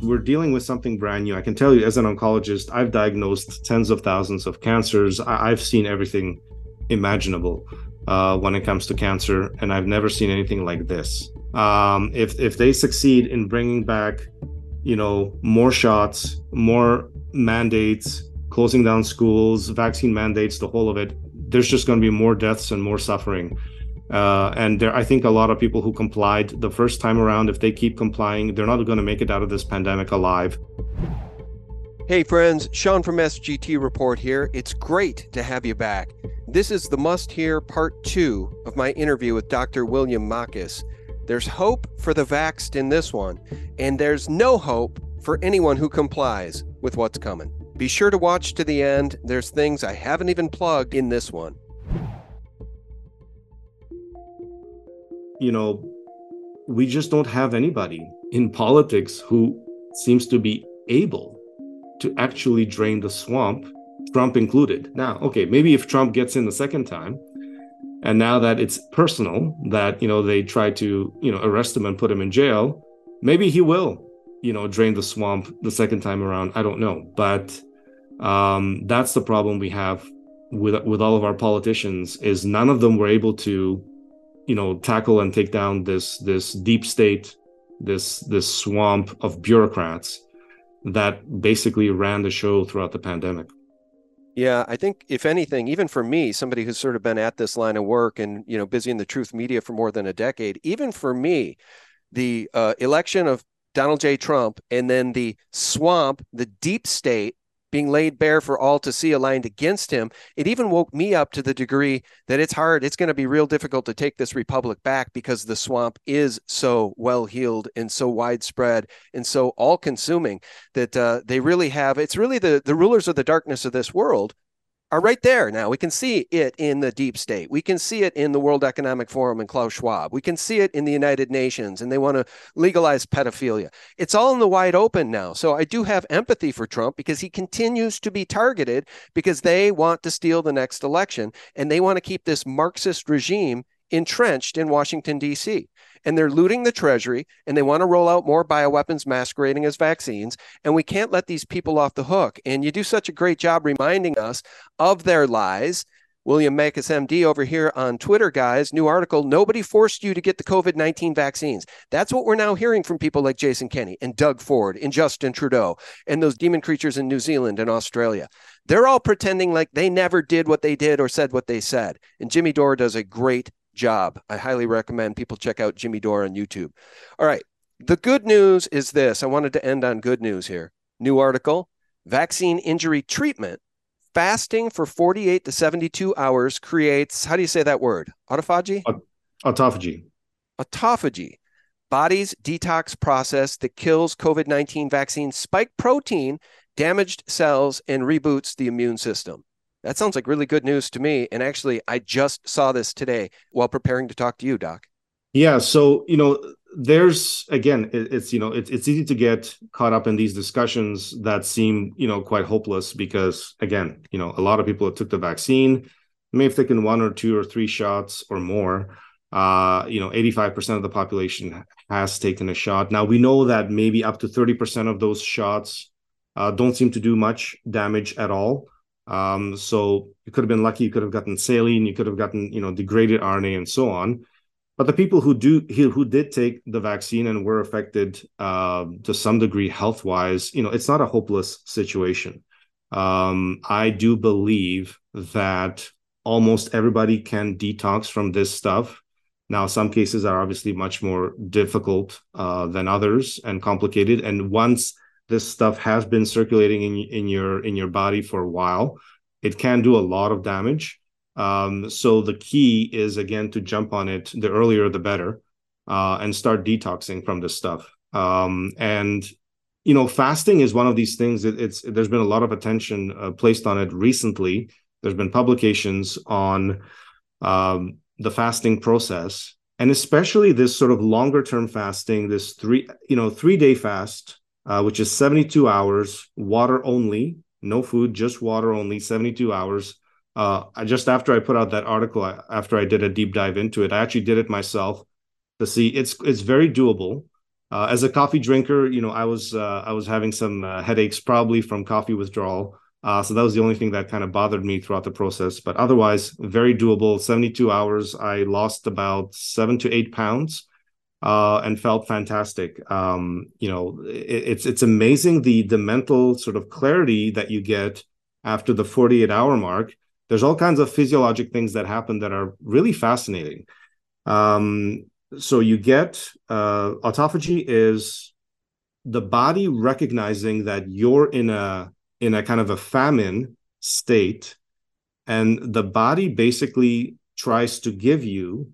we're dealing with something brand new. I can tell you, as an oncologist, I've diagnosed tens of thousands of cancers. I've seen everything imaginable when it comes to cancer, and I've never seen anything like this. If they succeed in bringing back, more shots, more mandates, closing down schools, vaccine mandates, the whole of it, there's just going to be more deaths and more suffering. And I think a lot of people who complied the first time around, if they keep complying, they're not going to make it out of this pandemic alive. Hey friends, Sean from SGT Report here. It's great to have you back. This is the must-hear part 2 of my interview with Dr. William Makis. There's hope for the vaxxed in this one, and there's no hope for anyone who complies with what's coming. Be sure to watch to the end. There's things I haven't even plugged in this one. We just don't have anybody in politics who seems to be able to actually drain the swamp, Trump included. Now, okay, maybe if Trump gets in the second time, and now that it's personal, that, they try to, arrest him and put him in jail, maybe he will, drain the swamp the second time around. I don't know. But that's the problem we have with all of our politicians, is none of them were able to, tackle and take down this deep state, this swamp of bureaucrats that basically ran the show throughout the pandemic. Yeah, I think if anything, even for me, somebody who's sort of been at this line of work and, busy in the truth media for more than a decade, even for me, the election of Donald J. Trump and then the swamp, the deep state being laid bare for all to see aligned against him, it even woke me up to the degree that it's going to be real difficult to take this republic back, because the swamp is so well-heeled and so widespread and so all-consuming that they really have, it's really the rulers of the darkness of this world are right there now. We can see it in the deep state. We can see it in the World Economic Forum and Klaus Schwab. We can see it in the United Nations, and they want to legalize pedophilia. It's all in the wide open now. So I do have empathy for Trump, because he continues to be targeted because they want to steal the next election, and they want to keep this Marxist regime entrenched in Washington, D.C. And they're looting the treasury, and they want to roll out more bioweapons masquerading as vaccines. And we can't let these people off the hook. And you do such a great job reminding us of their lies. William Makis, MD, over here on Twitter, guys, new article, nobody forced you to get the COVID-19 vaccines. That's what we're now hearing from people like Jason Kenney and Doug Ford and Justin Trudeau and those demon creatures in New Zealand and Australia. They're all pretending like they never did what they did or said what they said. And Jimmy Dore does a great job. I highly recommend people check out Jimmy Dore on YouTube. All right. The good news is this. I wanted to end on good news here. New article, vaccine injury treatment. Fasting for 48 to 72 hours creates, how do you say that word? Autophagy? Autophagy. Autophagy. Body's detox process that kills COVID-19 vaccine spike protein, damaged cells, and reboots the immune system. That sounds like really good news to me. And actually, I just saw this today while preparing to talk to you, Doc. Yeah. So, there's, again, it's easy to get caught up in these discussions that seem, quite hopeless, because, again, a lot of people that took the vaccine may have taken 1 or 2 or 3 shots or more. 85% of the population has taken a shot. Now, we know that maybe up to 30% of those shots don't seem to do much damage at all. So you could have been lucky. You could have gotten saline, you could have gotten, degraded RNA and so on. But the people who did take the vaccine and were affected to some degree health-wise, it's not a hopeless situation. I do believe that almost everybody can detox from this stuff. Now, some cases are obviously much more difficult than others and complicated. And once this stuff has been circulating in your body for a while, it can do a lot of damage. So the key is, again, to jump on it the earlier the better, and start detoxing from this stuff. And fasting is one of these things that there's been a lot of attention placed on it recently. There's been publications on the fasting process, and especially this sort of longer term fasting, this 3-day fast, which is 72 hours, water only, no food, just water only, 72 hours. Just after I put out that article, after I did a deep dive into it, I actually did it myself to see it's very doable. As a coffee drinker, I was having some headaches probably from coffee withdrawal. So that was the only thing that kind of bothered me throughout the process. But otherwise, very doable. 72 hours, I lost about 7 to 8 pounds and felt fantastic. It's amazing the mental sort of clarity that you get after the 48-hour mark. There's all kinds of physiologic things that happen that are really fascinating. So you get autophagy is the body recognizing that you're in a kind of a famine state, and the body basically tries to give you,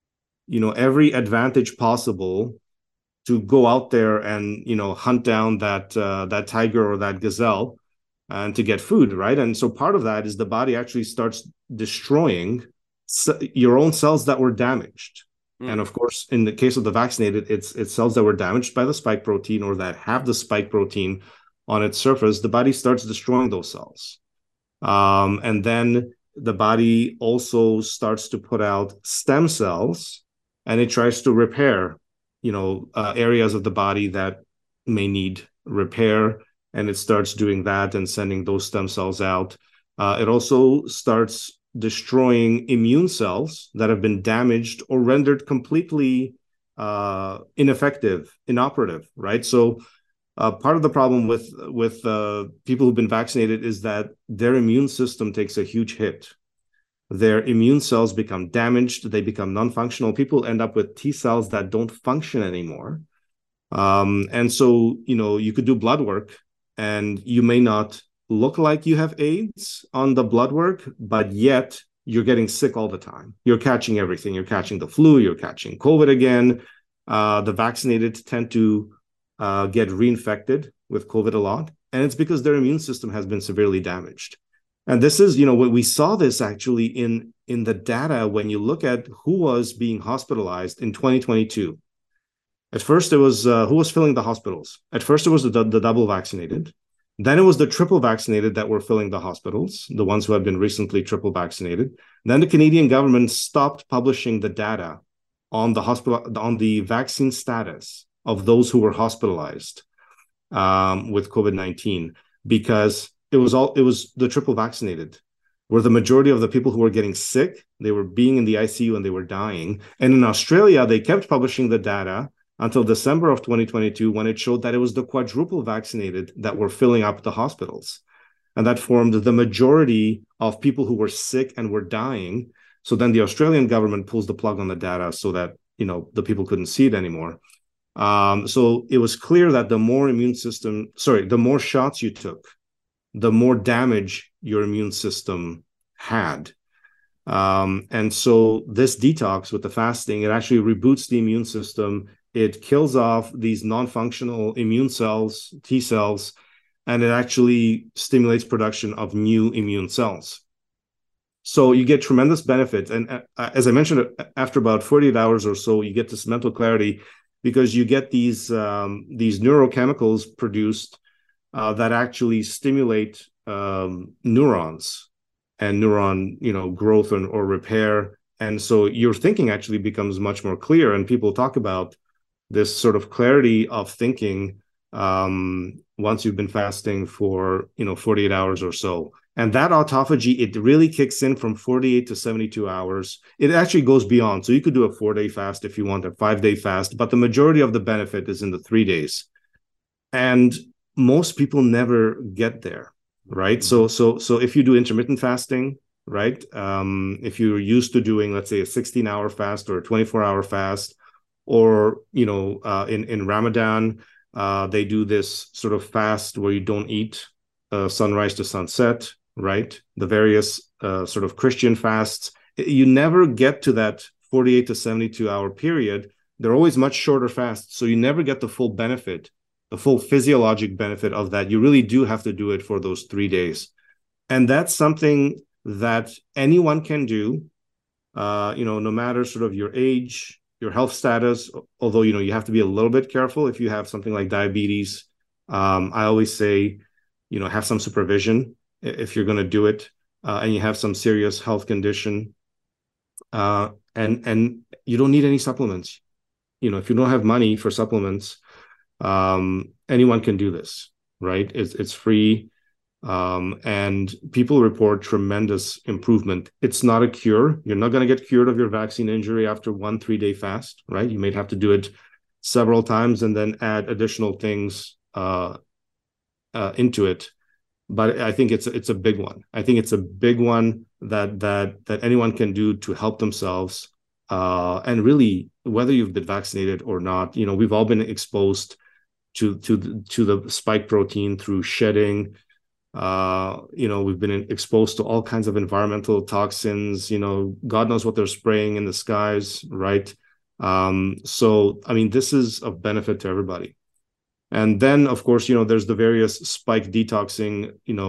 every advantage possible to go out there and hunt down that tiger or that gazelle and to get food, right? And so part of that is the body actually starts destroying your own cells that were damaged. And of course, in the case of the vaccinated, it's cells that were damaged by the spike protein or that have the spike protein on its surface. The body starts destroying those cells. And then the body also starts to put out stem cells, and it tries to repair, areas of the body that may need repair. And it starts doing that and sending those stem cells out. It also starts destroying immune cells that have been damaged or rendered completely ineffective, inoperative, right? So part of the problem with people who've been vaccinated is that their immune system takes a huge hit. Their immune cells become damaged, they become non-functional. People end up with T cells that don't function anymore. And so, you could do blood work and you may not look like you have AIDS on the blood work, but yet you're getting sick all the time. You're catching everything. You're catching the flu, you're catching COVID again. The vaccinated tend to get reinfected with COVID a lot. And it's because their immune system has been severely damaged. And this is, we saw this actually in the data when you look at who was being hospitalized in 2022. At first, it was who was filling the hospitals. At first, it was the double vaccinated. Then it was the triple vaccinated that were filling the hospitals, the ones who had been recently triple vaccinated. Then the Canadian government stopped publishing the data on the vaccine status of those who were hospitalized with COVID-19 because it was the triple vaccinated were the majority of the people who were getting sick. They were being in the ICU and they were dying. And in Australia, they kept publishing the data until December of 2022, when it showed that it was the quadruple vaccinated that were filling up the hospitals. And that formed the majority of people who were sick and were dying. So then the Australian government pulls the plug on the data so that, the people couldn't see it anymore. So it was clear that the more shots you took, the more damage your immune system had. And so this detox with the fasting, it actually reboots the immune system. It kills off these non-functional immune cells, T cells, and it actually stimulates production of new immune cells. So you get tremendous benefits. And as I mentioned, after about 48 hours or so, you get this mental clarity because you get these neurochemicals produced that actually stimulate neurons and neuron, growth or repair. And so your thinking actually becomes much more clear. And people talk about this sort of clarity of thinking once you've been fasting for 48 hours or so. And that autophagy, it really kicks in from 48 to 72 hours. It actually goes beyond. So you could do a 4-day fast if you want, a 5-day fast, but the majority of the benefit is in the 3 days. And most people never get there, right? Mm-hmm. So if you do intermittent fasting, right? If you're used to doing, let's say, a 16-hour fast or a 24-hour fast, or in Ramadan, they do this sort of fast where you don't eat sunrise to sunset, right? The various sort of Christian fasts. You never get to that 48 to 72 hour period. They're always much shorter fasts, so you never get the full benefit, the full physiologic benefit of that. You really do have to do it for those 3 days. And that's something that anyone can do, no matter sort of your age, your health status, although, you have to be a little bit careful if you have something like diabetes. I always say, have some supervision if you're going to do it, and you have some serious health condition, and you don't need any supplements. If you don't have money for supplements, Anyone can do this, right? It's free. And people report tremendous improvement. It's not a cure. You're not going to get cured of your vaccine injury after 1 3-day fast, right? You may have to do it several times and then add additional things into it. But I think it's a big one. I think it's a big one that anyone can do to help themselves. And really, whether you've been vaccinated or not, we've all been exposed to the spike protein through shedding. We've been exposed to all kinds of environmental toxins. God knows what they're spraying in the skies, right? So I mean, this is of benefit to everybody. And then, of course, there's the various spike detoxing,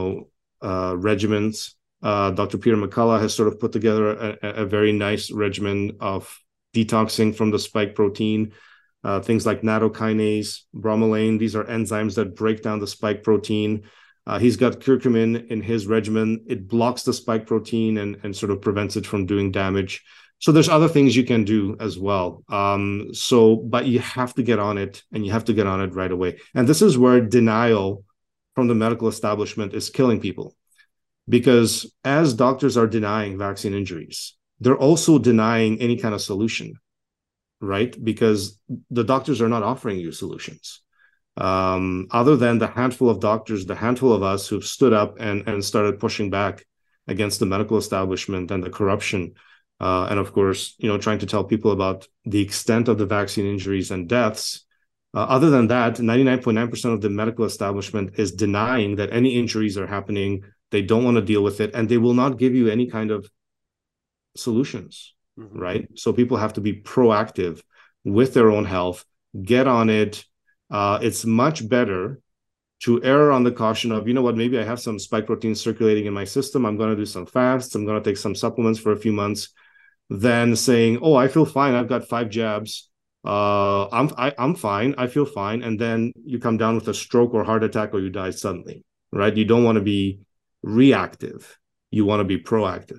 regimens. Dr. Peter McCullough has sort of put together a very nice regimen of detoxing from the spike protein. Things like nattokinase, bromelain. These are enzymes that break down the spike protein. He's got curcumin in his regimen. It blocks the spike protein and sort of prevents it from doing damage. So there's other things you can do as well. But you have to get on it, and you have to get on it right away. And this is where denial from the medical establishment is killing people. Because as doctors are denying vaccine injuries, they're also denying any kind of solution, right? Because the doctors are not offering you solutions. Other than the handful of doctors, the handful of us who've stood up and started pushing back against the medical establishment and the corruption. And of course, trying to tell people about the extent of the vaccine injuries and deaths. Other than that, 99.9% of the medical establishment is denying that any injuries are happening. They don't want to deal with it, and they will not give you any kind of solutions, right? So people have to be proactive with their own health, get on it. It's much better to err on the caution of, maybe I have some spike protein circulating in my system. I'm going to do some fasts. I'm going to take some supplements for a few months. Than saying, oh, I feel fine. I've got 5 jabs. I'm fine. I feel fine. And then you come down with a stroke or heart attack, or you die suddenly, right? You don't want to be reactive. You want to be proactive.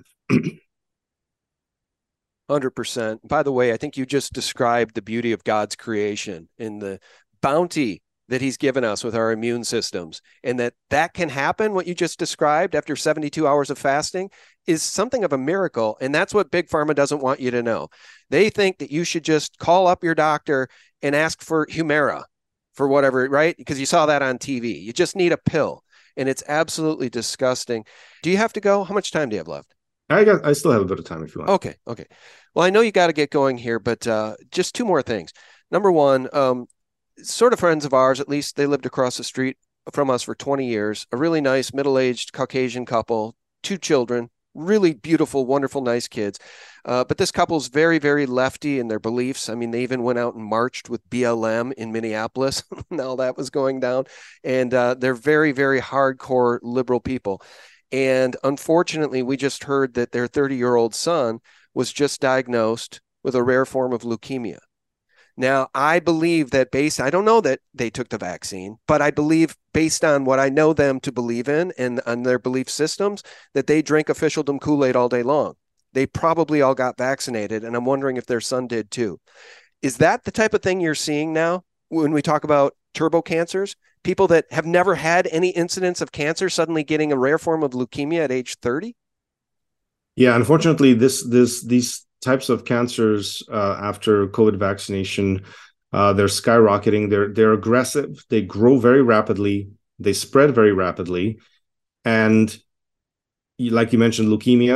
100%. By the way, I think you just described the beauty of God's creation and the bounty that he's given us with our immune systems, and that can happen. What you just described after 72 hours of fasting is something of a miracle. And that's what Big Pharma doesn't want you to know. They think that you should just call up your doctor and ask for Humira for whatever, right? Because you saw that on TV. You just need a pill, and it's absolutely disgusting. Do you have to go? How much time do you have left? I still have a bit of time if you want. Okay. Well, I know you got to get going here, but just 2 more things. Number one, sort of friends of ours, at least they lived across the street from us for 20 years, a really nice middle-aged Caucasian couple, 2 children, really beautiful, wonderful, nice kids. But this couple's very, very lefty in their beliefs. I mean, they even went out and marched with BLM in Minneapolis. Now that was going down. And they're very, very hardcore liberal people. And unfortunately, we just heard that their 30-year-old son was just diagnosed with a rare form of leukemia. Now, I believe that I don't know that they took the vaccine, but I believe based on what I know them to believe in and on their belief systems, that they drink officialdom Kool-Aid all day long. They probably all got vaccinated, and I'm wondering if their son did too. Is that the type of thing you're seeing now when we talk about turbo cancers? People that have never had any incidents of cancer suddenly getting a rare form of leukemia at age 30? Yeah, unfortunately, these types of cancers after COVID vaccination, they're skyrocketing. They're aggressive. They grow very rapidly. They spread very rapidly. And like you mentioned,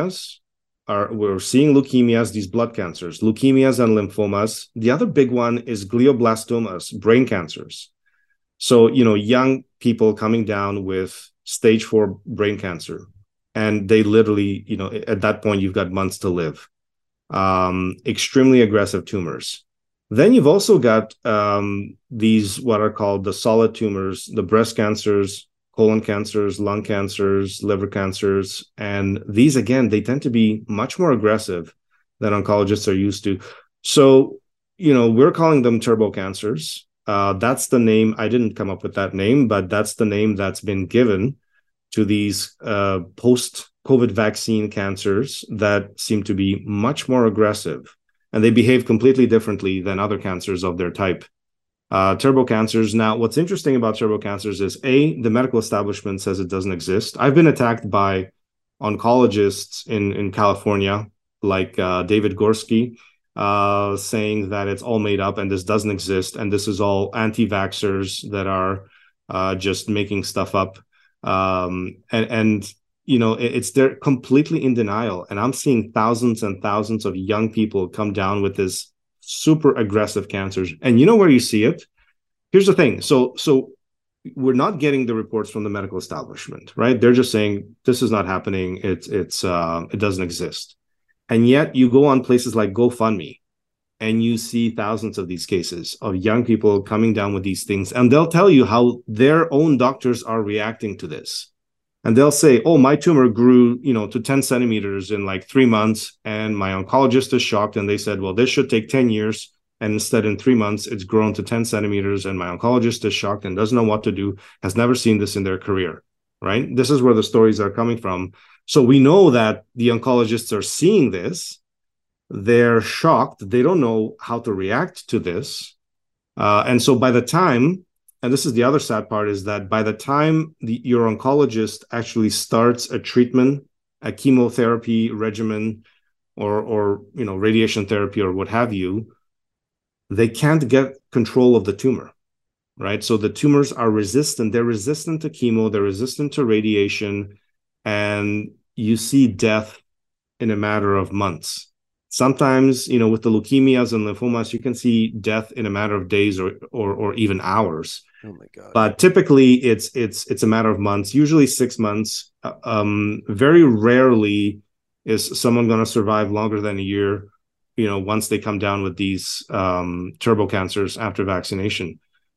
we're seeing leukemias, these blood cancers, leukemias and lymphomas. The other big one is glioblastomas, brain cancers. So, young people coming down with stage 4 brain cancer, and they literally, at that point, you've got months to live. Extremely aggressive tumors. Then you've also got these, what are called the solid tumors, the breast cancers, colon cancers, lung cancers, liver cancers. And these, again, they tend to be much more aggressive than oncologists are used to. So, we're calling them turbo cancers. That's the name. I didn't come up with that name, but that's the name that's been given to these post-COVID vaccine cancers that seem to be much more aggressive, and they behave completely differently than other cancers of their type. Turbo cancers. Now, what's interesting about turbo cancers is the medical establishment says it doesn't exist. I've been attacked by oncologists in California, like David Gorski, saying that it's all made up and this doesn't exist, and this is all anti-vaxxers that are just making stuff up. And they're completely in denial. And I'm seeing thousands and thousands of young people come down with this super aggressive cancers. And you know where you see it? Here's the thing. So we're not getting the reports from the medical establishment, right? They're just saying this is not happening. It doesn't exist. And yet you go on places like GoFundMe and you see thousands of these cases of young people coming down with these things, and they'll tell you how their own doctors are reacting to this. And they'll say, oh, my tumor grew, to 10 centimeters in like 3 months. And my oncologist is shocked. And they said, well, this should take 10 years. And instead, in 3 months, it's grown to 10 centimeters. And my oncologist is shocked and doesn't know what to do, has never seen this in their career, right? This is where the stories are coming from. So we know that the oncologists are seeing this. They're shocked. They don't know how to react to this. And so by the time, and this is the other sad part, is that by the time your oncologist actually starts a treatment, a chemotherapy regimen, or radiation therapy or what have you, they can't get control of the tumor, right? So the tumors are resistant. They're resistant to chemo. They're resistant to radiation, and you see death in a matter of months. Sometimes, with the leukemias and lymphomas, you can see death in a matter of days or even hours. Oh my God! But typically, it's a matter of months. Usually 6 months. Very rarely is someone going to survive longer than a year. Once they come down with these turbo cancers after vaccination.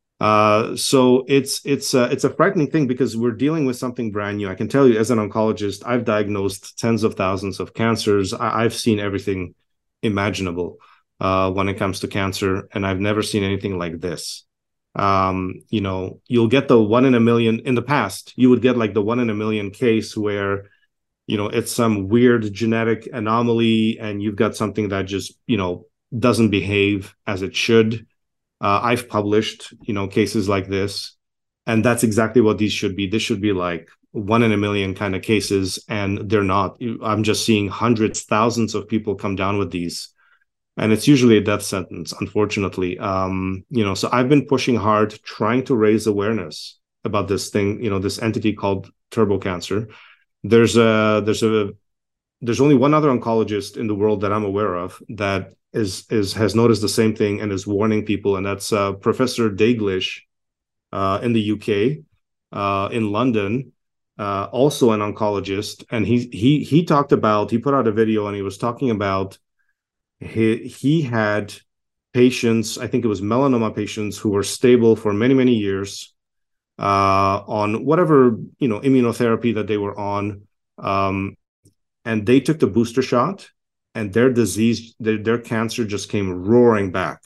So it's a frightening thing because we're dealing with something brand new. I can tell you, as an oncologist, I've diagnosed tens of thousands of cancers. I've seen everything imaginable when it comes to cancer, and I've never seen anything like this. You'll get the 1 in a million. In the past, you would get like the 1 in a million case where it's some weird genetic anomaly and you've got something that just doesn't behave as it should. I've published cases like this, and that's exactly what these should be. This should be like 1 in a million kind of cases, and they're not. I'm just seeing hundreds, thousands of people come down with these, and it's usually a death sentence, unfortunately. So I've been pushing hard, trying to raise awareness about this thing, this entity called turbo cancer. There's only one other oncologist in the world that I'm aware of that has noticed the same thing and is warning people, and that's Professor Daglish in the UK, in London, also an oncologist, and he put out a video and he was talking about he had patients, I think it was melanoma patients, who were stable for many years on whatever immunotherapy that they were on, and they took the booster shot, and their disease, their cancer just came roaring back,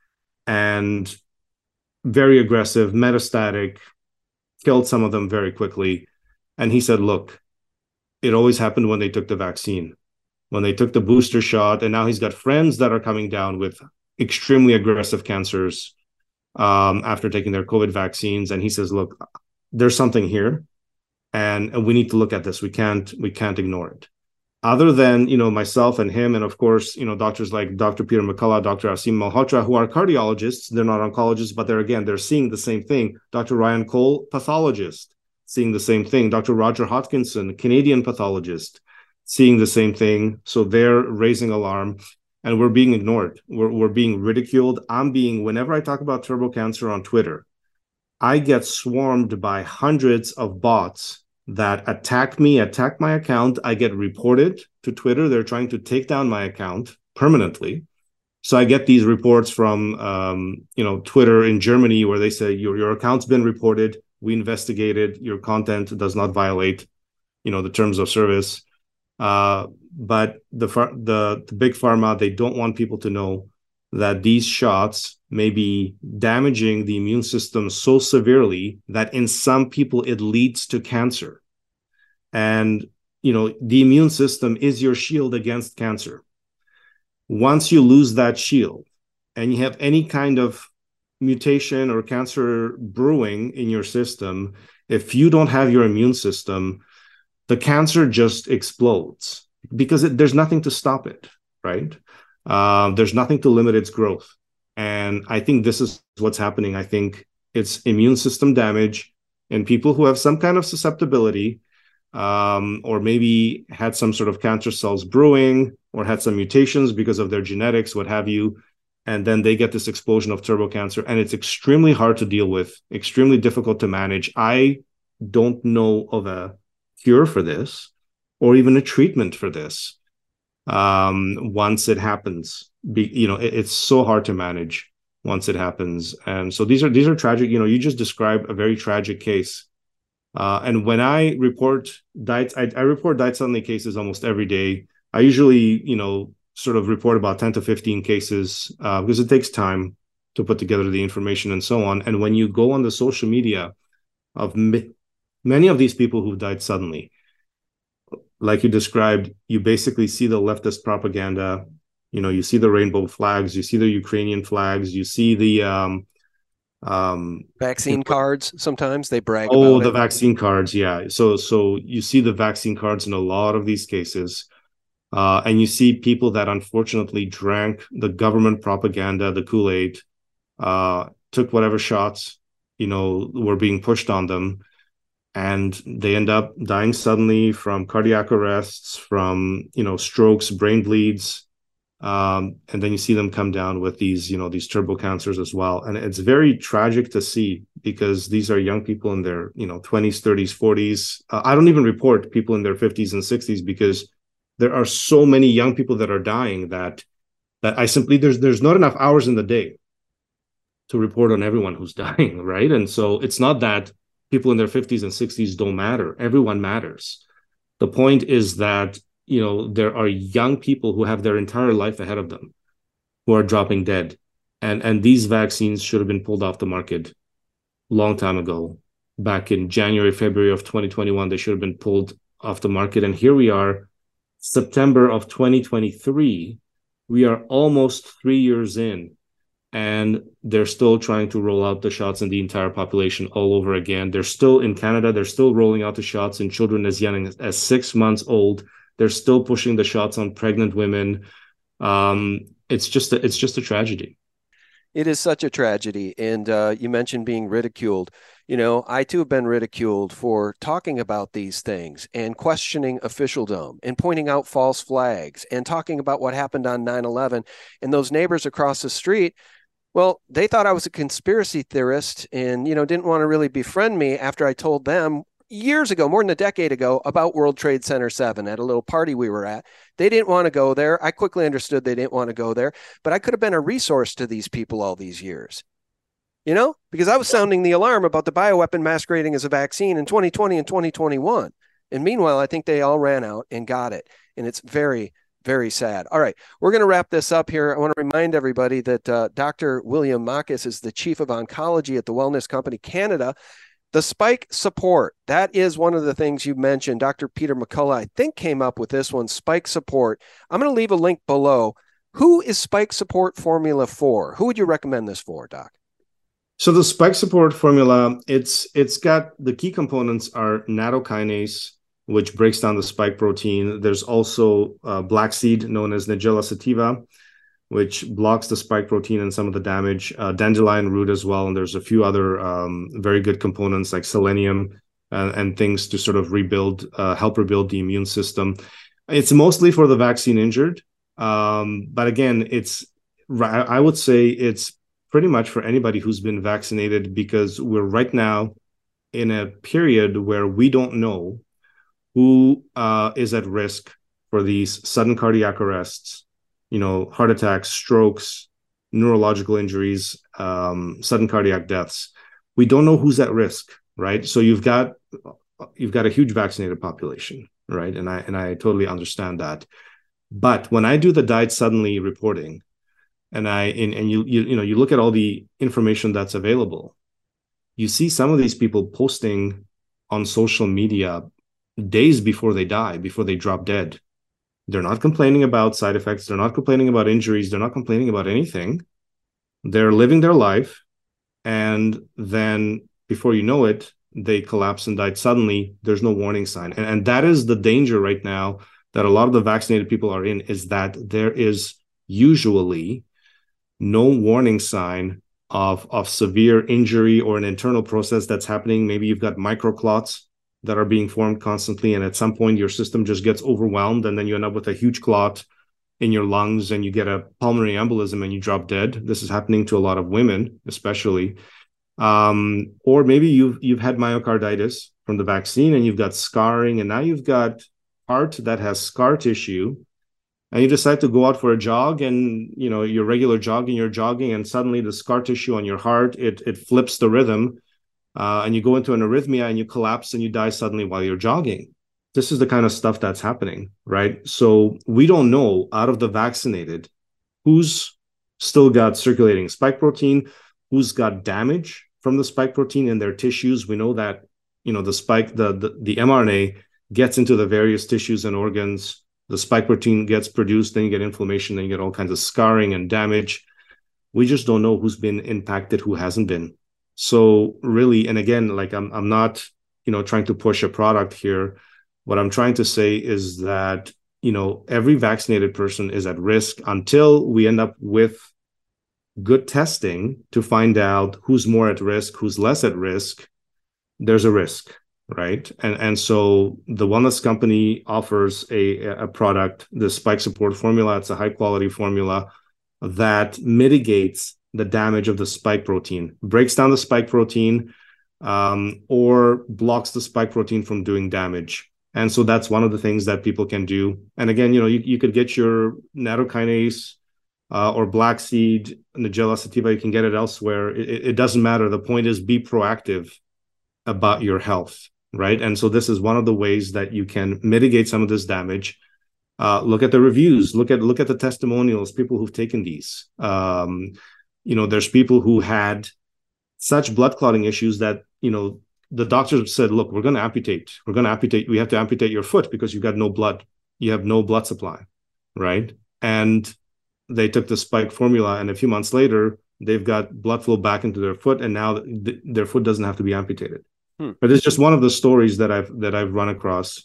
and very aggressive, metastatic, killed some of them very quickly. And he said, look, it always happened when they took the vaccine, when they took the booster shot. And now he's got friends that are coming down with extremely aggressive cancers after taking their COVID vaccines. And he says, look, there's something here, and we need to look at this. We can't ignore it. Other than, myself and him, and of course, doctors like Dr. Peter McCullough, Dr. Asim Malhotra, who are cardiologists, they're not oncologists, but they're seeing the same thing. Dr. Ryan Cole, pathologist, seeing the same thing. Dr. Roger Hodkinson, Canadian pathologist, seeing the same thing. So they're raising alarm, and we're being ignored. We're being ridiculed. Whenever I talk about turbo cancer on Twitter, I get swarmed by hundreds of bots that attack my account. I get reported to Twitter. They're trying to take down my account permanently. So I get these reports from, Twitter in Germany, where they say your account's been reported. We investigated. Your content does not violate, the terms of service. But the big pharma, they don't want people to know that these shots may be damaging the immune system so severely that in some people it leads to cancer. And, the immune system is your shield against cancer. Once you lose that shield and you have any kind of mutation or cancer brewing in your system, if you don't have your immune system, the cancer just explodes because there's nothing to stop it, right? There's nothing to limit its growth. And I think this is what's happening. I think it's immune system damage in people who have some kind of susceptibility, or maybe had some sort of cancer cells brewing or had some mutations because of their genetics, what have you. And then they get this explosion of turbo cancer. And it's extremely hard to deal with, extremely difficult to manage. I don't know of a cure for this or even a treatment for this once it happens. It's so hard to manage once it happens. And so these are tragic. You just described a very tragic case. And when I report diets, I report diet suddenly cases almost every day. I usually, sort of report about 10 to 15 cases because it takes time to put together the information and so on. And when you go on the social media of many of these people who've died suddenly, like you described, you basically see the leftist propaganda. You see the rainbow flags, you see the Ukrainian flags, you see the vaccine cards. Sometimes they brag about the vaccine cards. Yeah. So you see the vaccine cards in a lot of these cases. And you see people that unfortunately drank the government propaganda, the Kool-Aid, took whatever shots, were being pushed on them. And they end up dying suddenly from cardiac arrests, from, strokes, brain bleeds. And then you see them come down with these turbo cancers as well. And it's very tragic to see because these are young people in their, 20s, 30s, 40s. I don't even report people in their 50s and 60s because there are so many young people that are dying that I simply, there's not enough hours in the day to report on everyone who's dying, right? And so it's not that people in their 50s and 60s don't matter. Everyone matters. The point is that, there are young people who have their entire life ahead of them who are dropping dead. And these vaccines should have been pulled off the market long time ago. Back in January, February of 2021, they should have been pulled off the market. And here we are, September of 2023. We are almost 3 years in, and they're still trying to roll out the shots in the entire population all over again. They're still in Canada. They're still rolling out the shots in children as young as 6 months old. They're still pushing the shots on pregnant women. It's just a tragedy. It is such a tragedy. And you mentioned being ridiculed. I too have been ridiculed for talking about these things and questioning officialdom and pointing out false flags and talking about what happened on 9/11. And those neighbors across the street, well, they thought I was a conspiracy theorist and, didn't want to really befriend me after I told them years ago, more than a decade ago, about World Trade Center 7 at a little party we were at. They didn't want to go there. I quickly understood they didn't want to go there, but I could have been a resource to these people all these years, because I was sounding the alarm about the bioweapon masquerading as a vaccine in 2020 and 2021. And meanwhile, I think they all ran out and got it. And it's very, very sad. All right, we're going to wrap this up here. I want to remind everybody that Dr. William Makis is the chief of oncology at the Wellness Company Canada. The spike support, that is one of the things you mentioned. Dr. Peter McCullough, I think, came up with this one, spike support. I'm going to leave a link below. Who is spike support formula for? Who would you recommend this for, Doc? So the spike support formula, it's got the key components are nattokinase, which breaks down the spike protein. There's also black seed known as Nigella sativa, which blocks the spike protein and some of the damage, dandelion root as well. And there's a few other very good components like selenium and things to sort of help rebuild the immune system. It's mostly for the vaccine injured. But again, I would say it's pretty much for anybody who's been vaccinated because we're right now in a period where we don't know who is at risk for these sudden cardiac arrests, heart attacks, strokes, neurological injuries, sudden cardiac deaths. We don't know who's at risk, right? So you've got a huge vaccinated population, right? And I totally understand that. But when I do the died suddenly reporting, and you look at all the information that's available, you see some of these people posting on social media days before they die, before they drop dead. They're not complaining about side effects. They're not complaining about injuries. They're not complaining about anything. They're living their life. And then before you know it, they collapse and died suddenly. There's no warning sign. And that is the danger right now that a lot of the vaccinated people are in, is that there is usually no warning sign of severe injury or an internal process that's happening. Maybe you've got microclots that are being formed constantly, and at some point your system just gets overwhelmed, and then you end up with a huge clot in your lungs and you get a pulmonary embolism and you drop dead. This is happening to a lot of women, especially. Or maybe you've had myocarditis from the vaccine and you've got scarring, and now you've got heart that has scar tissue, and you decide to go out for a jog, and your regular jogging, you're jogging, and suddenly the scar tissue on your heart, it flips the rhythm, and you go into an arrhythmia and you collapse and you die suddenly while you're jogging. This is the kind of stuff that's happening, right? So we don't know, out of the vaccinated, who's still got circulating spike protein, who's got damage from the spike protein in their tissues. We know that the spike, the mRNA gets into the various tissues and organs. The spike protein gets produced, then you get inflammation, then you get all kinds of scarring and damage. We just don't know who's been impacted, who hasn't been. So really, and again, like I'm not trying to push a product here. What I'm trying to say is that every vaccinated person is at risk until we end up with good testing to find out who's more at risk, who's less at risk. There's a risk, right? And so the Wellness Company offers a product, the Spike Support Formula. It's a high quality formula that mitigates the damage of the spike protein, breaks down the spike protein, or blocks the spike protein from doing damage. And so that's one of the things that people can do. And again, you could get your nattokinase or black seed, Nigella sativa. You can get it elsewhere. It doesn't matter. The point is, be proactive about your health, right? And so this is one of the ways that you can mitigate some of this damage. Look at the reviews. Look at the testimonials. People who've taken these. There's people who had such blood clotting issues that the doctors said, look, we're going to amputate. We have to amputate your foot because you've got no blood. You have no blood supply, right? And they took the Spike formula, and a few months later, they've got blood flow back into their foot, and now their foot doesn't have to be amputated. But it's just one of the stories that I've run across,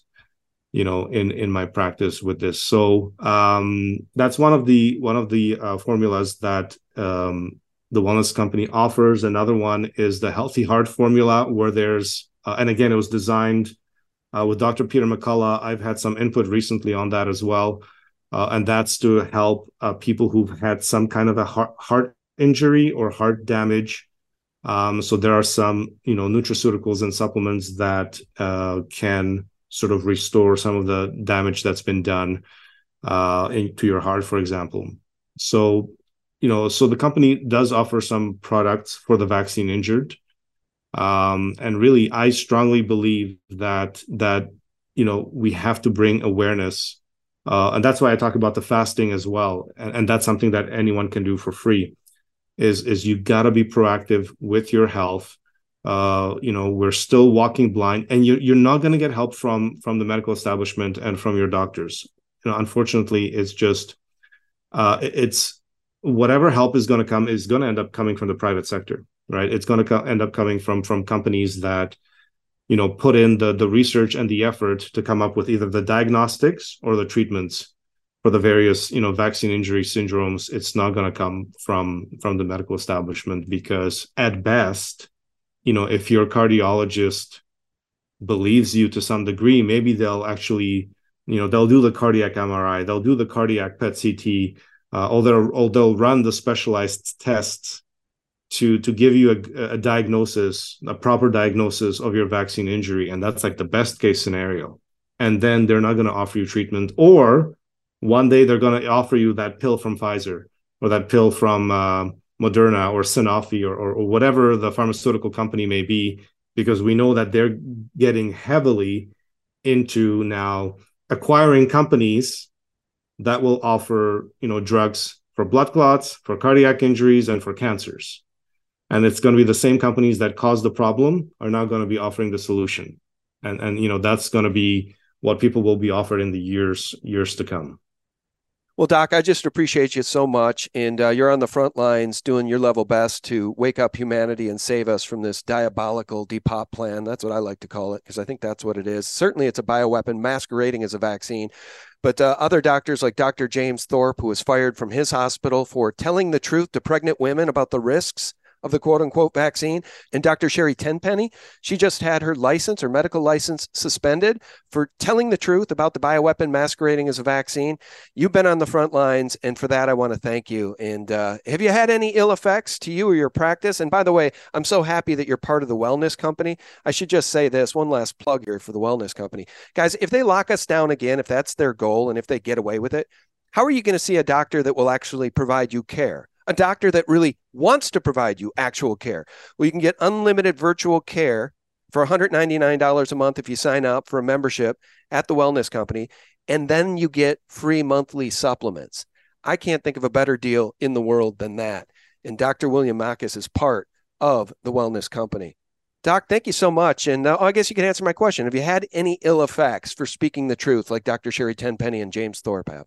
in my practice with this. So that's one of the formulas that the Wellness Company offers. Another one is the Healthy Heart formula, where there's and again, it was designed with Dr. Peter McCullough. I've had some input recently on that as well, and that's to help people who've had some kind of a heart injury or heart damage. So there are some nutraceuticals and supplements that can sort of restore some of the damage that's been done to your heart, for example. So so the company does offer some products for the vaccine injured. And really, I strongly believe that we have to bring awareness. And that's why I talk about the fasting as well. And that's something that anyone can do for free, is you got to be proactive with your health. We're still walking blind, and you're not going to get help from the medical establishment and from your doctors. Unfortunately, it's just, it's whatever help is going to come is going to end up coming from the private sector, right? It's going to end up coming from companies that, put in the research and the effort to come up with either the diagnostics or the treatments for the various, vaccine injury syndromes. It's not going to come from the medical establishment, because at best, if your cardiologist believes you to some degree, maybe they'll actually, they'll do the cardiac MRI, they'll do the cardiac PET CT, or they'll run the specialized tests to give you a diagnosis, a proper diagnosis of your vaccine injury. And that's like the best case scenario. And then they're not going to offer you treatment, or one day they're going to offer you that pill from Pfizer, or that pill from Moderna or Sanofi, or whatever the pharmaceutical company may be, because we know that they're getting heavily into now acquiring companies that will offer, drugs for blood clots, for cardiac injuries, and for cancers. And it's going to be the same companies that caused the problem are now going to be offering the solution. And that's going to be what people will be offered in the years to come. Well, Doc, I just appreciate you so much. And you're on the front lines doing your level best to wake up humanity and save us from this diabolical depop plan. That's what I like to call it, because I think that's what it is. Certainly, it's a bioweapon masquerading as a vaccine. But other doctors like Dr. James Thorpe, who was fired from his hospital for telling the truth to pregnant women about the risks of the quote unquote vaccine. And Dr. Sherry Tenpenny, she just had her license, her medical license suspended for telling the truth about the bioweapon masquerading as a vaccine. You've been on the front lines, and for that, I want to thank you. And have you had any ill effects to you or your practice? And by the way, I'm so happy that you're part of the wellness company. I should just say this one last plug here for the wellness company. Guys, if they lock us down again, if that's their goal, and if they get away with it, how are you going to see a doctor that will actually provide you care? A doctor that really wants to provide you actual care. Well, you can get unlimited virtual care for $199 a month if you sign up for a membership at the wellness company, and then you get free monthly supplements. I can't think of a better deal in the world than that. And Dr. William Makis is part of the wellness company. Doc, thank you so much. And I guess you can answer my question. Have you had any ill effects for speaking the truth like Dr. Sherry Tenpenny and James Thorpe have?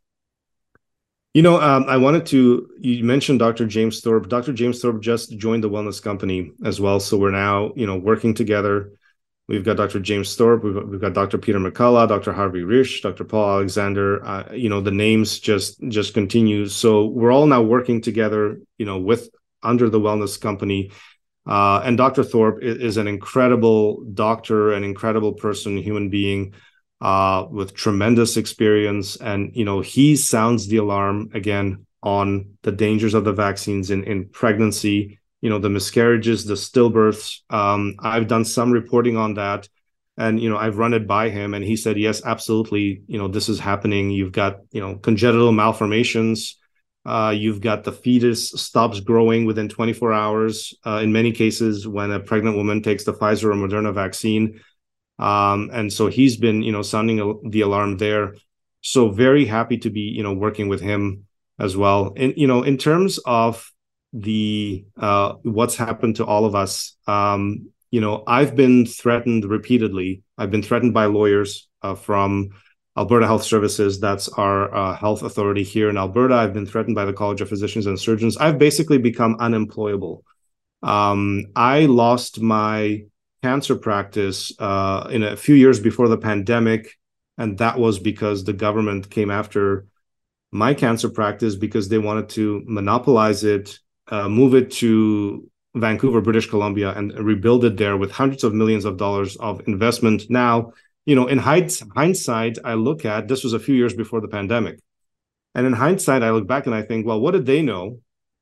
I wanted to, you mentioned Dr. James Thorpe. Dr. James Thorpe just joined the wellness company as well. So we're now, working together. We've got Dr. James Thorpe. We've got Dr. Peter McCullough, Dr. Harvey Risch, Dr. Paul Alexander. The names just continue. So we're all now working together, under the wellness company. And Dr. Thorpe is an incredible doctor, an incredible person, human being. With tremendous experience, and he sounds the alarm again on the dangers of the vaccines in pregnancy, the miscarriages, the stillbirths. I've done some reporting on that, and I've run it by him, and he said yes, absolutely, this is happening. You've got congenital malformations, you've got the fetus stops growing within 24 hours in many cases when a pregnant woman takes the Pfizer or Moderna vaccine. And so he's been, sounding the alarm there. So very happy to be, working with him as well. And, in terms of the what's happened to all of us, I've been threatened repeatedly. I've been threatened by lawyers from Alberta Health Services. That's our health authority here in Alberta. I've been threatened by the College of Physicians and Surgeons. I've basically become unemployable. I lost my cancer practice in a few years before the pandemic, and that was because the government came after my cancer practice because they wanted to monopolize it, move it to Vancouver, British Columbia, and rebuild it there with hundreds of millions of dollars of investment. Now, in hindsight, I look at this was a few years before the pandemic, and in hindsight, I look back and I think, well, what did they know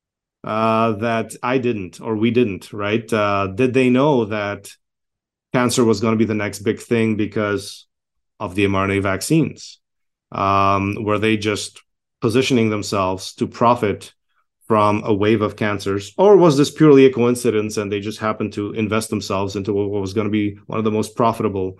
that I didn't or we didn't, right? Did they know that cancer was going to be the next big thing because of the mRNA vaccines? Were they just positioning themselves to profit from a wave of cancers? Or was this purely a coincidence and they just happened to invest themselves into what was going to be one of the most profitable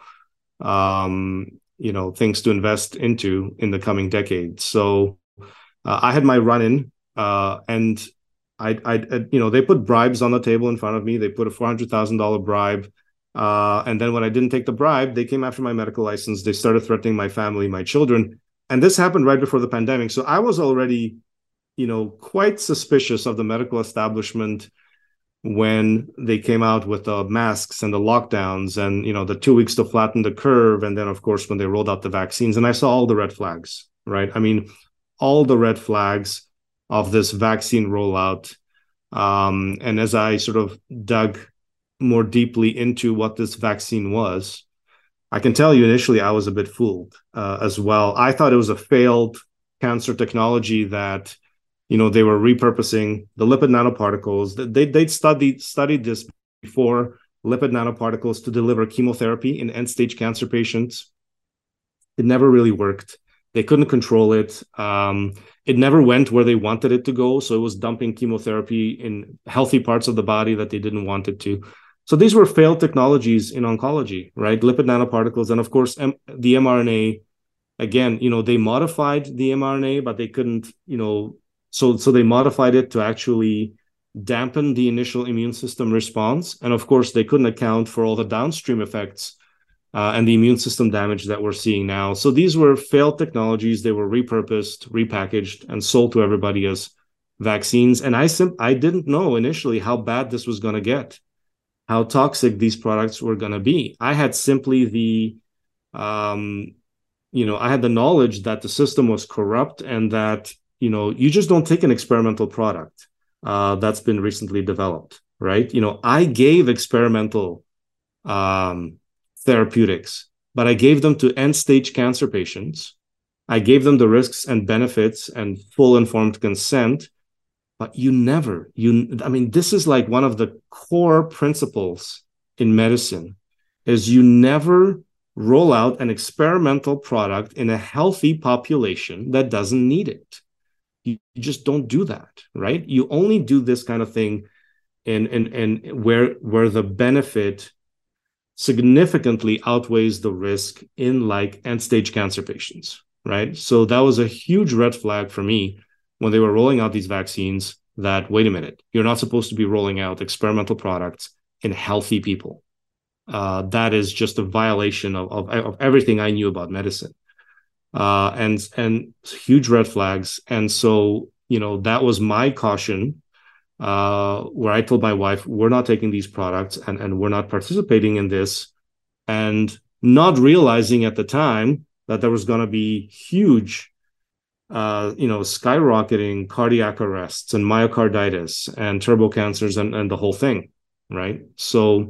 things to invest into in the coming decades? So I had my run-in and they put bribes on the table in front of me. They put a $400,000 bribe. And then when I didn't take the bribe, they came after my medical license. They started threatening my family, my children. And this happened right before the pandemic. So I was already, quite suspicious of the medical establishment when they came out with the masks and the lockdowns and, the 2 weeks to flatten the curve. And then, of course, when they rolled out the vaccines, and I saw all the red flags, right? I mean, all the red flags of this vaccine rollout. And as I sort of dug more deeply into what this vaccine was, I can tell you initially I was a bit fooled as well. I thought it was a failed cancer technology that, they were repurposing the lipid nanoparticles. They'd studied this before, lipid nanoparticles to deliver chemotherapy in end-stage cancer patients. It never really worked. They couldn't control it. It never went where they wanted it to go. So it was dumping chemotherapy in healthy parts of the body that they didn't want it to. So these were failed technologies in oncology, right? Lipid nanoparticles. And of course, the mRNA, again, they modified the mRNA, but they couldn't, so they modified it to actually dampen the initial immune system response. And of course, they couldn't account for all the downstream effects and the immune system damage that we're seeing now. So these were failed technologies. They were repurposed, repackaged, and sold to everybody as vaccines. And I didn't know initially how bad this was going to get, how toxic these products were going to be. I had simply I had the knowledge that the system was corrupt and that, you just don't take an experimental product that's been recently developed, right? I gave experimental therapeutics, but I gave them to end-stage cancer patients. I gave them the risks and benefits and full informed consent, but this is like one of the core principles in medicine is you never roll out an experimental product in a healthy population that doesn't need it. You just don't do that, right? You only do this kind of thing in where the benefit significantly outweighs the risk in like end-stage cancer patients, right? So that was a huge red flag for me when they were rolling out these vaccines that, wait a minute, you're not supposed to be rolling out experimental products in healthy people. That is just a violation of everything I knew about medicine. And huge red flags. And so, that was my caution, where I told my wife, we're not taking these products and we're not participating in this, and not realizing at the time that there was going to be huge, skyrocketing cardiac arrests and myocarditis and turbo cancers and the whole thing. Right. So,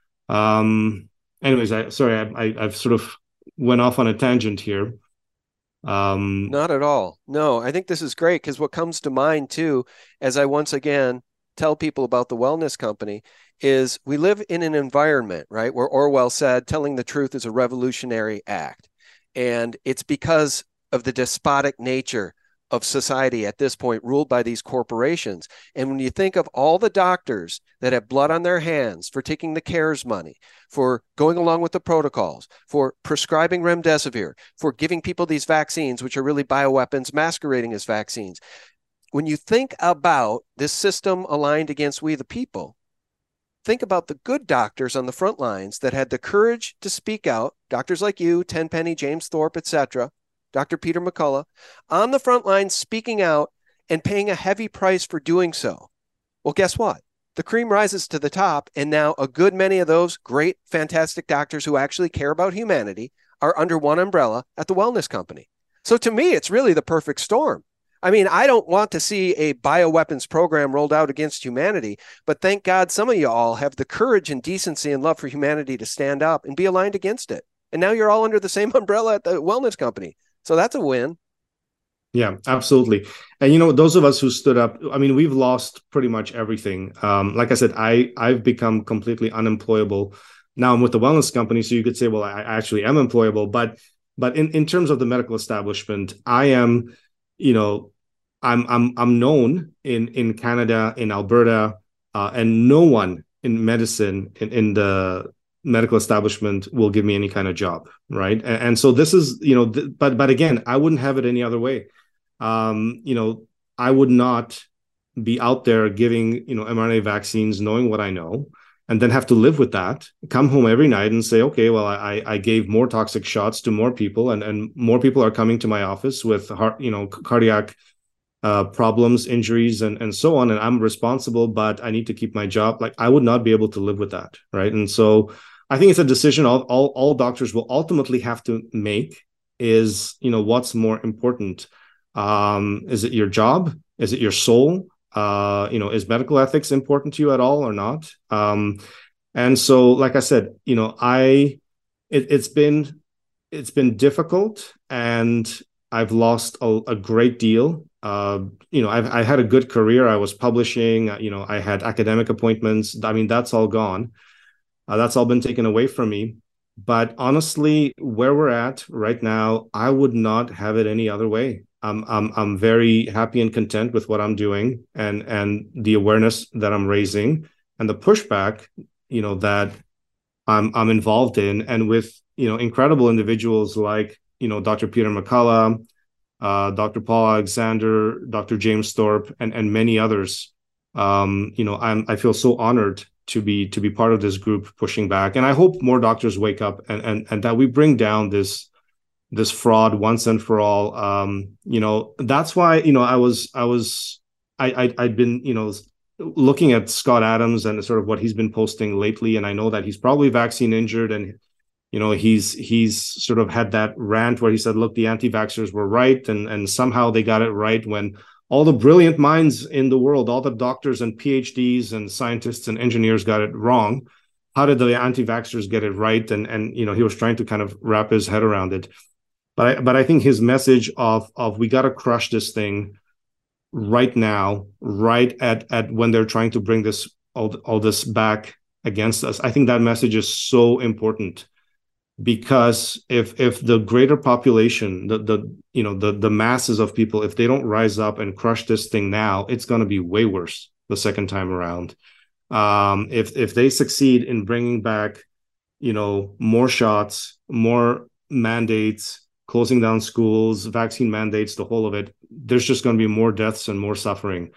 anyways, I've sort of went off on a tangent here. Not at all. No, I think this is great because what comes to mind too, as I once again tell people about the Wellness Company, is we live in an environment, right, where Orwell said telling the truth is a revolutionary act. And it's because of the despotic nature of society at this point, ruled by these corporations. And when you think of all the doctors that have blood on their hands for taking the CARES money, for going along with the protocols, for prescribing remdesivir, for giving people these vaccines, which are really bioweapons masquerading as vaccines. When you think about this system aligned against we the people, think about the good doctors on the front lines that had the courage to speak out, doctors like you, Tenpenny, James Thorpe, etc., Dr. Peter McCullough, on the front lines speaking out and paying a heavy price for doing so. Well, guess what? The cream rises to the top, and now a good many of those great, fantastic doctors who actually care about humanity are under one umbrella at the Wellness Company. So to me, it's really the perfect storm. I mean, I don't want to see a bioweapons program rolled out against humanity, but thank God some of you all have the courage and decency and love for humanity to stand up and be aligned against it. And now you're all under the same umbrella at the Wellness Company. So that's a win. Yeah, absolutely. And, those of us who stood up, I mean, we've lost pretty much everything. Like I said, I've become completely unemployable. Now I'm with the Wellness Company. So you could say, well, I actually am employable. But in terms of the medical establishment, I am, I'm known in Canada, in Alberta, and no one in medicine in the medical establishment will give me any kind of job, right? And so this is, but again, I wouldn't have it any other way. I would not be out there giving, mRNA vaccines, knowing what I know, and then have to live with that, come home every night and say, okay, well, I gave more toxic shots to more people, and more people are coming to my office with heart, cardiac problems, injuries, and so on, and I'm responsible, but I need to keep my job. Like, I would not be able to live with that, right? And so I think it's a decision all doctors will ultimately have to make is, what's more important? Is it your job? Is it your soul? Is medical ethics important to you at all or not? And so, like I said, it's been difficult, and I've lost a great deal. I had a good career. I was publishing, I had academic appointments. I mean, that's all gone. That's all been taken away from me. But honestly, where we're at right now, I would not have it any other way. I'm very happy and content with what I'm doing, and the awareness that I'm raising, and the pushback, that I'm involved in, and with incredible individuals like Dr. Peter McCullough, Dr. Paul Alexander, Dr. James Thorpe, and many others. I feel so honored to be part of this group pushing back. And I hope more doctors wake up and that we bring down this fraud once and for all. That's why, I'd been, looking at Scott Adams and sort of what he's been posting lately. And I know that he's probably vaccine injured, and, he's sort of had that rant where he said, look, the anti-vaxxers were right. And somehow they got it right when all the brilliant minds in the world, all the doctors and PhDs and scientists and engineers got it wrong. How did the anti-vaxxers get it right? And he was trying to kind of wrap his head around it. But I think his message of we got to crush this thing right now, right at when they're trying to bring this all this back against us. I think that message is so important, because if the greater population, the masses of people, if they don't rise up and crush this thing now, it's going to be way worse the second time around. If they succeed in bringing back, more shots, more mandates, closing down schools, vaccine mandates, the whole of it, there's just going to be more deaths and more suffering.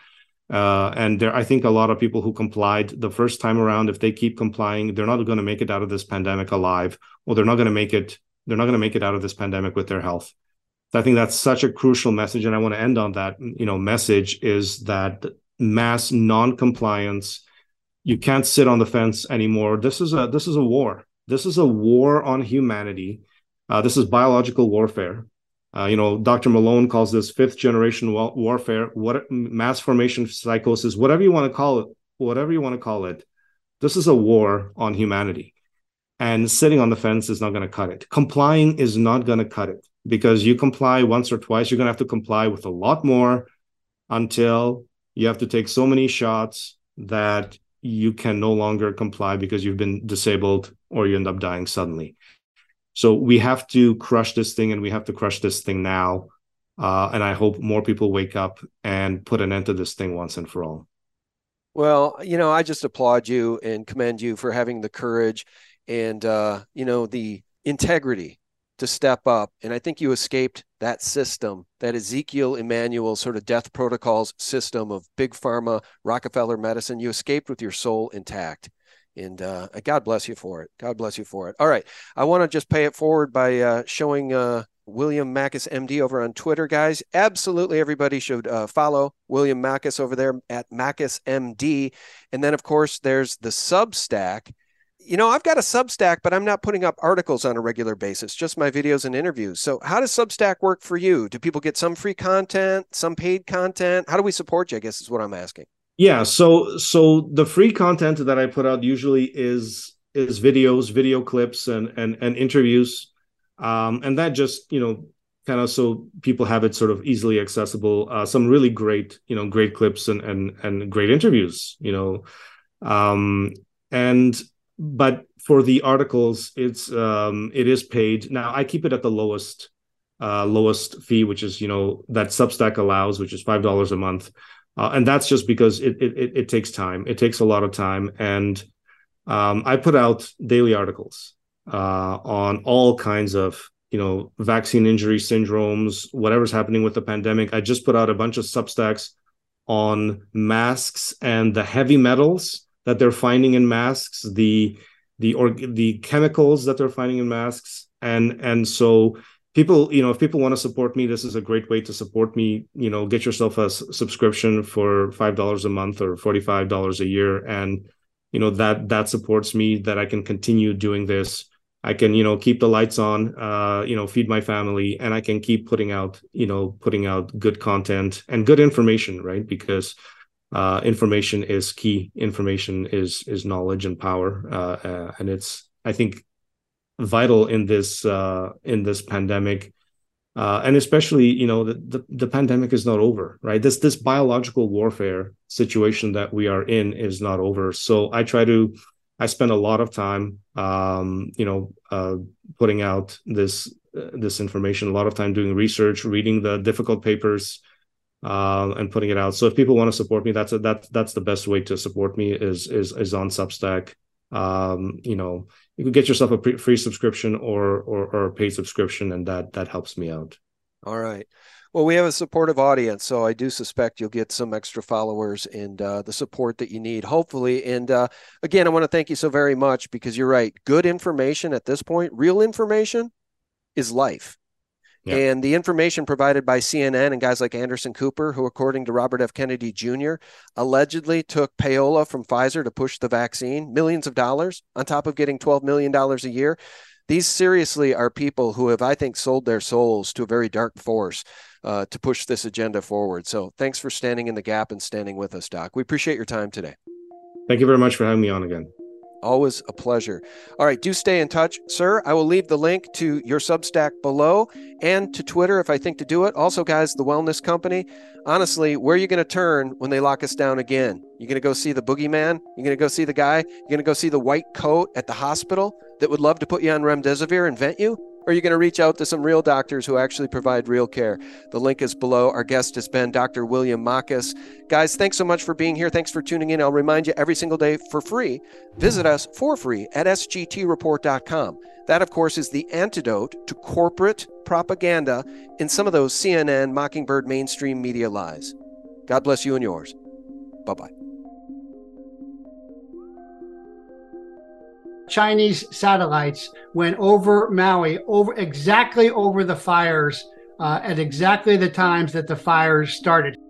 And I think a lot of people who complied the first time around, if they keep complying, they're not going to make it out of this pandemic alive, or they're not going to make it out of this pandemic with their health. So I think that's such a crucial message. And I want to end on that, message is that mass non-compliance, you can't sit on the fence anymore. This is a war. This is a war on humanity. This is biological warfare. Dr. Malone calls this fifth generation warfare, mass formation psychosis, whatever you want to call it. This is a war on humanity. And sitting on the fence is not going to cut it. Complying is not going to cut it, because you comply once or twice, you're going to have to comply with a lot more until you have to take so many shots that you can no longer comply because you've been disabled or you end up dying suddenly. So we have to crush this thing, and we have to crush this thing now. And I hope more people wake up and put an end to this thing once and for all. Well, I just applaud you and commend you for having the courage and, the integrity to step up. And I think you escaped that system, that Ezekiel Emanuel sort of death protocols system of big pharma, Rockefeller medicine. You escaped with your soul intact. And God bless you for it. God bless you for it. All right. I want to just pay it forward by showing William Makis, MD, over on Twitter, guys. Absolutely everybody should follow William Makis over there at Makis, MD. And then, of course, there's the Substack. I've got a Substack, but I'm not putting up articles on a regular basis, just my videos and interviews. So how does Substack work for you? Do people get some free content, some paid content? How do we support you, I guess is what I'm asking. Yeah, so the free content that I put out usually is videos, video clips, and interviews, and that just kind of so people have it sort of easily accessible. Some really great clips and great interviews, but for the articles, it is paid. Now I keep it at the lowest fee, which is that Substack allows, which is $5 a month. And that's just because it takes time. It takes a lot of time. And I put out daily articles on all kinds of, vaccine injury syndromes, whatever's happening with the pandemic. I just put out a bunch of Substacks on masks and the heavy metals that they're finding in masks, the chemicals that they're finding in masks. And so people, if people want to support me, this is a great way to support me. Get yourself a subscription for $5 a month or $45 a year. And, that supports me, that I can continue doing this. I can, keep the lights on, feed my family, and I can keep putting out good content and good information, right? Because information is key. Information is knowledge and power. And it's, I think, vital in this pandemic, and especially the pandemic is not over, right? This biological warfare situation that we are in is not over. So I spend a lot of time putting out this information, a lot of time doing research, reading the difficult papers, and putting it out. So if people want to support me, that's the best way to support me is on Substack. You could get yourself a free subscription or a paid subscription, and that helps me out. All right. Well, we have a supportive audience, so I do suspect you'll get some extra followers and the support that you need, hopefully. And again, I want to thank you so very much, because you're right. Good information at this point, real information, is life. Yeah. And the information provided by CNN and guys like Anderson Cooper, who, according to Robert F. Kennedy Jr., allegedly took payola from Pfizer to push the vaccine, millions of dollars on top of getting $12 million a year. These seriously are people who have, I think, sold their souls to a very dark force to push this agenda forward. So thanks for standing in the gap and standing with us, Doc. We appreciate your time today. Thank you very much for having me on again. Always a pleasure. All right, do stay in touch, sir. I will leave the link to your Substack below and to Twitter if I think to do it. Also, guys, the Wellness Company, honestly, where are you going to turn when they lock us down again? You're going to go see the boogeyman? You're going to go see the guy? You're going to go see the white coat at the hospital that would love to put you on remdesivir and vent you? Or are you going to reach out to some real doctors who actually provide real care? The link is below. Our guest has been Dr. William Makis. Guys, thanks so much for being here. Thanks for tuning in. I'll remind you every single day for free. Visit us for free at sgtreport.com. That, of course, is the antidote to corporate propaganda in some of those CNN, Mockingbird, mainstream media lies. God bless you and yours. Bye-bye. Chinese satellites went over Maui, exactly over the fires at exactly the times that the fires started.